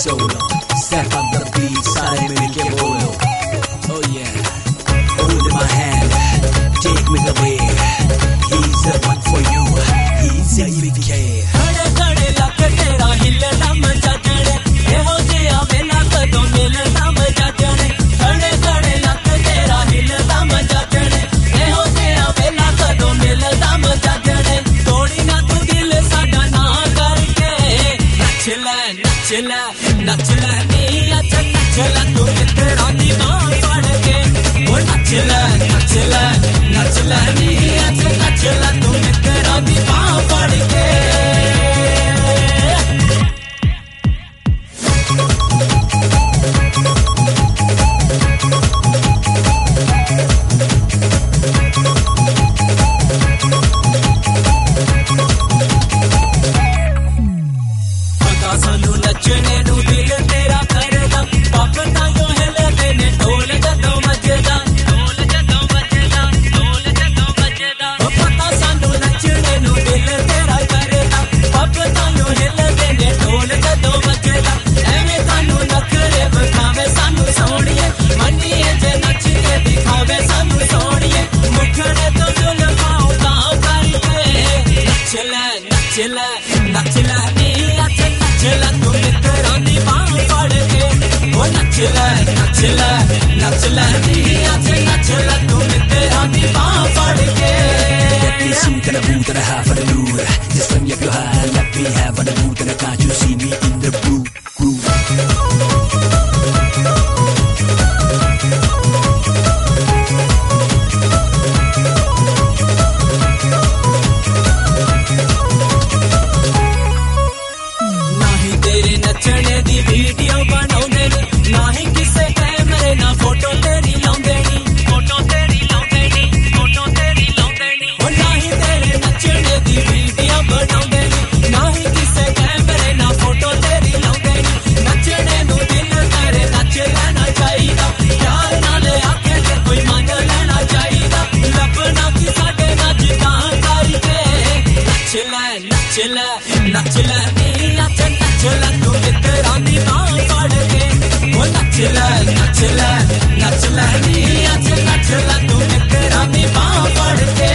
solo. Step up the beat, सारे मिलके बोलो. Oh yeah, hold my hand, take me the way. He's the one for you, he's a EVK. खड़े खड़े luck तेरा हिलना मचा जड़े, एहो जिया वेला कदों मिलना मचा जड़े. खड़े खड़े लक तेरा हिलना मचा जड़े, एहो जिया वेला कदों मिलना मचा जड़े. तोड़ी ना तू दिल साडा ना करके, नच ले नच ले नच ले नी अच्छा नच ले तू तेरा दी बांह फड़ के. ओ नच ले नच ले नच ले नी अच्छा नच ले तू तेरा दी बांह फड़ के. सानू नचने नू दिल तेरा करदा, पग ताइयों हिलदे ने ढोल जदों वजदा, ढोल जदों वजदा, ढोल जदों वजदा. पता सानू नचने नू दिल तेरा करदा, पग ताइयों हिलदे ने ढोल जदों वजदा. एवें सानू नखरे विखावे सानू सोहणिए, मन्नीए जे नच के दिखावे सानू सोहणिए. मुखड़े तो जुल्फां उतां करके, नच ले नच ले नच ले नी अच्छा नच ले तू तेरा दी बांह फड़ के. ओ नच ले नच ले नच ले नी अच्छा नच ले तू तेरा दी बांह फड़ के. Let me see that I move that I have for the mood. Just let me up your high, let me have for the mood. And I can't you see me in the groove. नाही तेरे नचने दी video बनाउंदे नी, नाही किसे कैमरे ना photo तेरी लाउंदे नी, photo तेरी लाउंदे नी, photo तेरी लाउंदे नी. ओ नाही तेरे नचने दी वीडियो बनाउंदे नी, नाही किसे कैमरे ना फोटो तेरी लाउंदे नी. नचने नू दिल करे नच लेना चाहिदा, प्यार नाल आके ते कोई मंग लेना चाहिदा. लभना कि साडे नच तां करके, नच ले नच ले नच ले नी अच्छा नच ले तू तेरा दी बांह फड़ के. ओ नच ले नच ले नच ले नी अच्छा नच ले तू तेरा दी बांह फड़ के.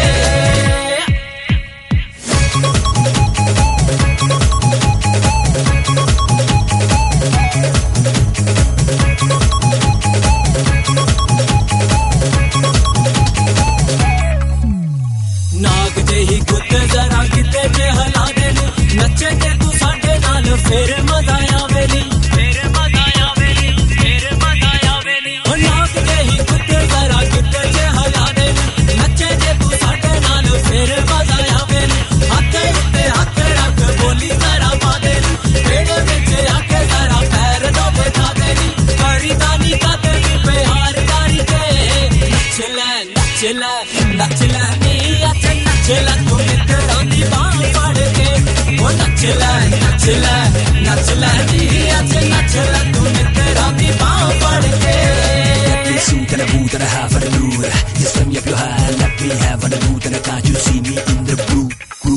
नाग जेही गुत जरा किते जे हला दे नी, नचे के तू साडे नाल फिर मजा आवे नी, फिर मजा आवे नी, फिर मजा आवे नी. ओ नाग जेही गुत जरा किते जे हला दे नी, नचे के तू साडे नाल फिर मजा आवे नी. हाथ उत्ते हाथ रख बोली जरा पा दे नी, पेड़ विच आके जरा पैर दो बैठा दे नी. करी दानी का तेरी प्यार करके, नच ले नच ले नच ले नी अच्छा नच ले तू तेरा दी बांह फड़ के. ओ नच ले नच ले नच ले नी अच्छा नच ले तू तेरा दी बांह फड़ के. Let me see that I move that I have for the mood. Just let me up your high, let me have for the mood. And I can't you see me in the groove.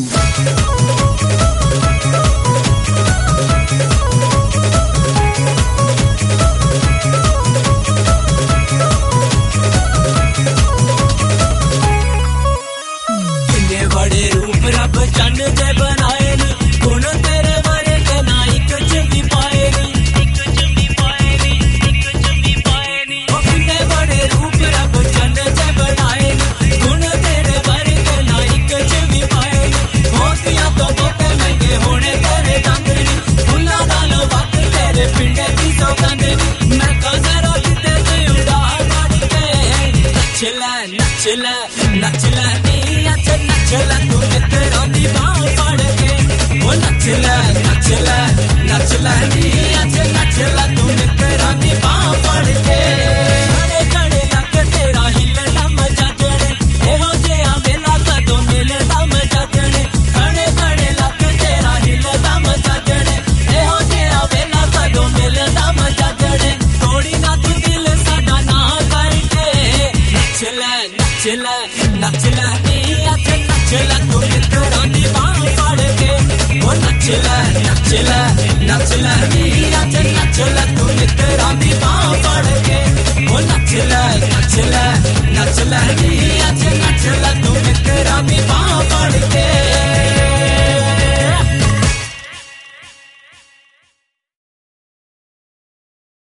किन्ने बड़े रूप रब चन्न जे बनाए नी, गुण तेरे बारे के ना इक च भी पाए नी, इक च भी पाए नी, इक च भी पाए नी. ओ किन्ने बड़े रूप रब चन्न जे बनाए नी, गुण तेरे बारे के ना इक च भी पाए नी. मोतियां तो मोते महंगे होने तेरे दंद नी, फुल्लां नालों वध तेरे पिंडे दी सौगंध नी. मैं कजरा किते ते उड़ाड़ मार के, नच ले नच ले नच ले नी अच्छा नच ले तू तेरा दी बांह फड़ के. ओ नच ले नच ले नच ले नी अच्छा नच ले तू तेरा दी बांह फड़ के. खड़े खड़े लक तेरा हिलना मचा जड़े, एहो जिया वेला कदों मिलदा मचा जड़े. खड़े खड़े लक तेरा हिलना मचा जड़े, एहो जिया वेला कदों मिलदा मचा जड़े. तोड़ी ना तू दिल साडा ना करके, नच ले नच ले नच ले नी अच्छा नच ले तू तेरा दी बांह फड़ के. ओ ओ नच ले नच ले नच ले नी अज नच ले तू मित्रा दी बांह फड़ के ओ नच ले नच ले नच ले नी अज नच ले तू मित्रा दी बांह